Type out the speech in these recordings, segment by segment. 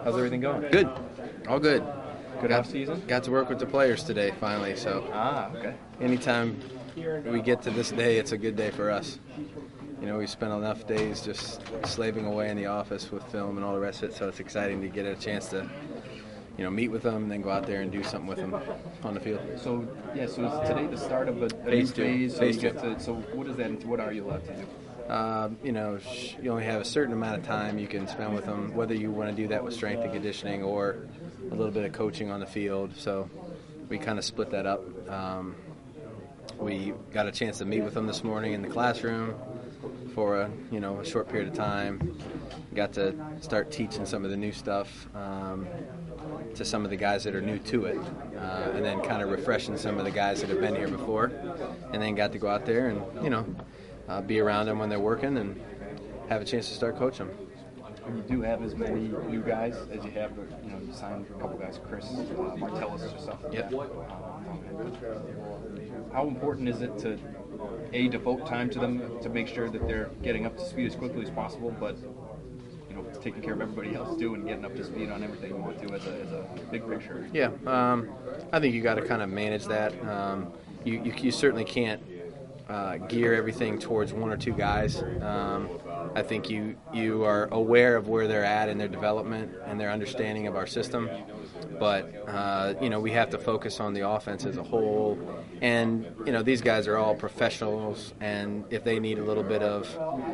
How's everything going? Good. All good. Good off season? Got to work with the players today, finally. So Okay. anytime we get to this day, it's a good day for us. You know, we spent enough days just slaving away in the office with film and all the rest of it, so it's exciting to get a chance to, meet with them and then go out there and do something with them on the field. So is today the start of a Phase new two. phase? Phase So, two. so what is that? What are you allowed to do? You only have a certain amount of time you can spend with them, whether you want to do that with strength and conditioning or a little bit of coaching on the field. So we kind of split that up. We got a chance to meet with them this morning in the classroom for a short period of time. Got to start teaching some of the new stuff to some of the guys that are new to it, and then kind of refreshing some of the guys that have been here before, and then got to go out there and be around them when they're working and have a chance to start coaching them. And you do have as many new guys as you have. You signed a couple guys, Chris Martellus or something. Yep. How important is it to devote time to them to make sure that they're getting up to speed as quickly as possible, but taking care of everybody else too and getting up to speed on everything you want to as a big picture? Yeah, I think you got to kind of manage that. You certainly can't gear everything towards one or two guys. I think you are aware of where they're at in their development and their understanding of our system, but we have to focus on the offense as a whole. And these guys are all professionals, and if they need a little bit of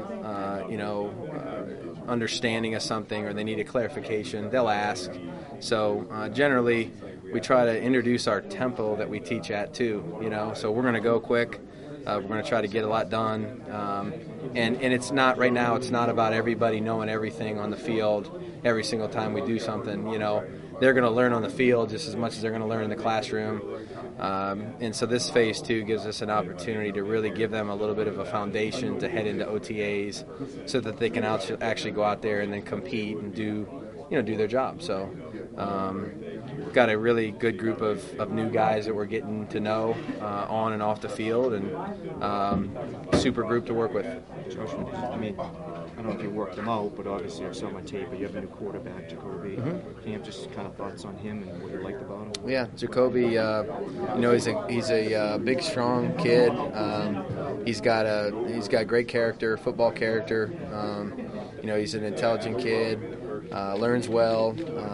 understanding of something or they need a clarification, they'll ask. So generally, we try to introduce our tempo that we teach at too. So we're going to go quick. We're going to try to get a lot done. And it's not, right now, it's not about everybody knowing everything on the field every single time we do something. They're going to learn on the field just as much as they're going to learn in the classroom. And so this phase 2 gives us an opportunity to really give them a little bit of a foundation to head into OTAs so that they can actually go out there and then compete and do their job. So we've got a really good group of new guys that we're getting to know on and off the field, and super group to work with. Josh, I don't know if you worked them out, but obviously I saw my tape, but you have a new quarterback, Jacoby. Can you have just kind of thoughts on him and what you liked about him? Yeah, Jacoby, he's a big, strong kid. He's got great character, football character. He's an intelligent kid, learns well.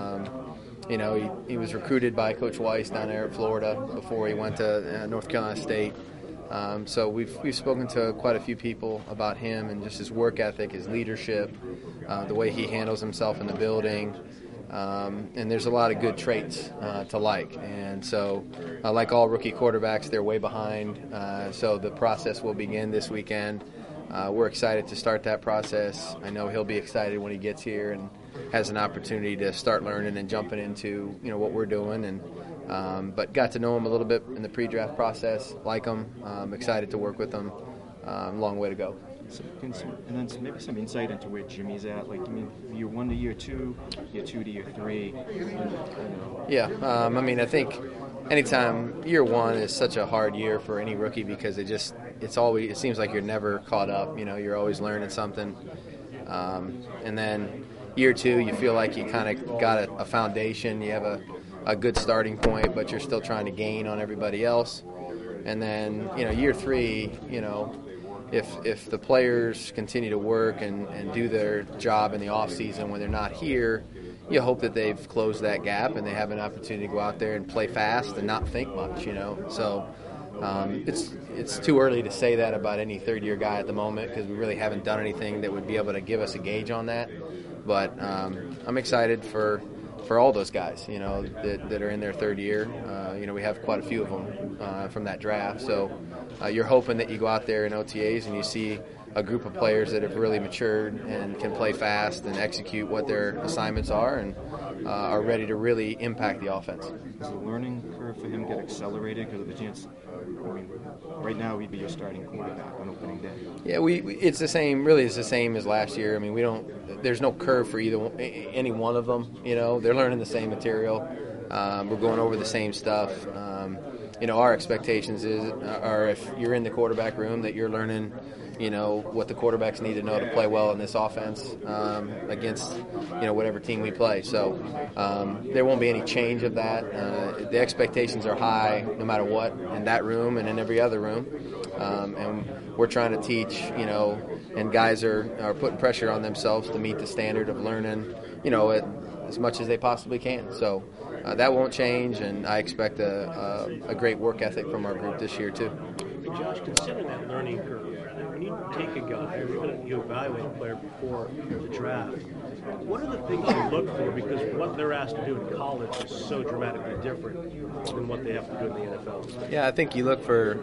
He was recruited by Coach Weiss down there at Florida before he went to North Carolina State. So we've spoken to quite a few people about him and just his work ethic, his leadership, the way he handles himself in the building. And there's a lot of good traits to like. And so like all rookie quarterbacks, they're way behind. So the process will begin this weekend. We're excited to start that process. I know he'll be excited when he gets here and has an opportunity to start learning and jumping into what we're doing. And but got to know him a little bit in the pre-draft process, like him. Excited to work with him. Long way to go. And then maybe some insight into where Jimmy's at. Year 1 to year 2, year 2 to year 3. Yeah, I think anytime year 1 is such a hard year for any rookie because it seems like you're never caught up. You're always learning something. And then year 2, you feel like you kind of got a foundation. You have a good starting point, but you're still trying to gain on everybody else. And then, year 3, if the players continue to work and do their job in the off season when they're not here, you hope that they've closed that gap and they have an opportunity to go out there and play fast and not think much, So it's too early to say that about any third-year guy at the moment because we really haven't done anything that would be able to give us a gauge on that. But I'm excited for all those guys, that are in their third year. We have quite a few of them from that draft. So you're hoping that you go out there in OTAs and you see a group of players that have really matured and can play fast and execute what their assignments are and are ready to really impact the offense. Does the learning curve for him get accelerated because of the chance? Right now he'd be your starting quarterback on opening day. Yeah, it's the same. Really, it's the same as last year. There's no curve for any one of them. They're learning the same material. We're going over the same stuff. Our expectations are if you're in the quarterback room that you're learning what the quarterbacks need to know to play well in this offense against whatever team we play. So there won't be any change of that. The expectations are high no matter what in that room and in every other room, and we're trying to teach, and guys are putting pressure on themselves to meet the standard of learning, as much as they possibly can. So that won't change, and I expect a great work ethic from our group this year too. Josh, considering that learning curve, when you take a guy, or you evaluate a player before the draft, what are the things you look for? Because what they're asked to do in college is so dramatically different than what they have to do in the NFL. Yeah, I think you look for,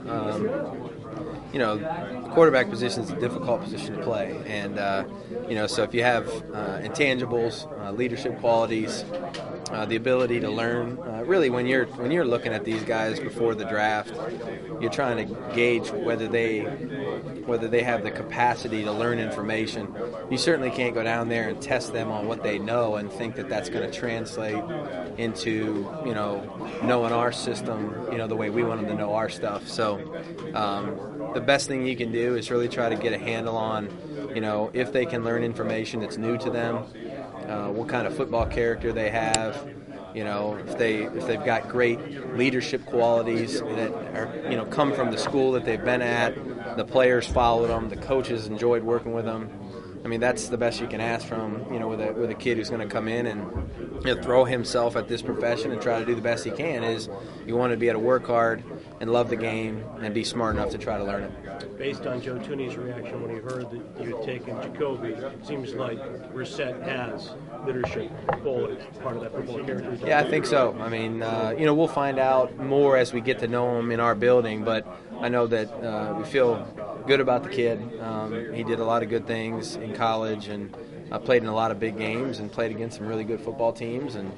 quarterback position is a difficult position to play. And, so if you have intangibles, leadership qualities, the ability to learn, really when you're looking at these guys before the draft, you're trying to gauge whether they have the capacity to learn information. You certainly can't go down there and test them on what they know and think that that's going to translate into, knowing our system, the way we want them to know our stuff. So the best thing you can do is really try to get a handle on, if they can learn information that's new to them, what kind of football character they have, if they've got great leadership qualities that are, come from the school that they've been at, the players followed them, the coaches enjoyed working with them. I mean, that's the best you can ask from, with a kid who's going to come in and throw himself at this profession and try to do the best he can. Is you want to be able to work hard and love the game and be smart enough to try to learn it. Based on Joe Tooney's reaction when he heard that you had taken Jacoby, it seems like Brissett has leadership qualities, part of that football character. Yeah, I think so. I mean, we'll find out more as we get to know him in our building, but I know that we feel good about the kid. He did a lot of good things in college and played in a lot of big games and played against some really good football teams. And,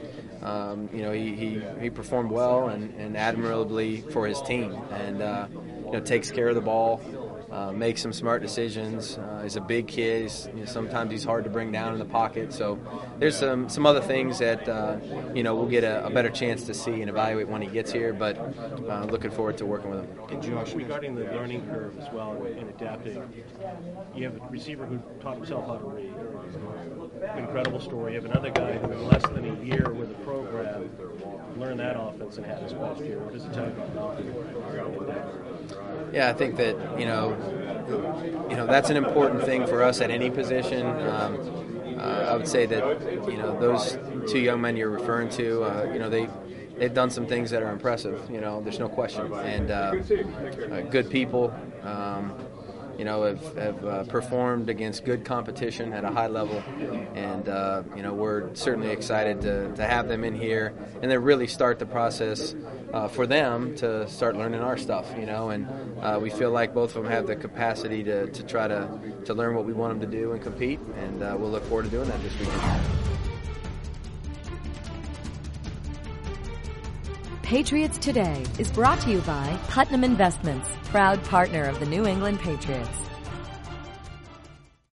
he performed well and admirably for his team and, takes care of the ball, makes some smart decisions. He's a big kid. Sometimes he's hard to bring down in the pocket. So there's some other things that, we'll get a better chance to see and evaluate when he gets here, but looking forward to working with him. And Josh, regarding the learning curve as well and adapting, you have a receiver who taught himself how to read. Incredible story. You have another guy who in less than a year with the program learned that offense and had his best year. What does it tell you about Yeah, I think that, that's an important thing for us at any position. I would say that, those two young men you're referring to, they've done some things that are impressive, there's no question. And good people, have performed against good competition at a high level. And, we're certainly excited to have them in here and then really start the process for them to start learning our stuff, and we feel like both of them have the capacity to try to learn what we want them to do and compete, and we'll look forward to doing that this weekend. Patriots Today is brought to you by Putnam Investments, proud partner of the New England Patriots.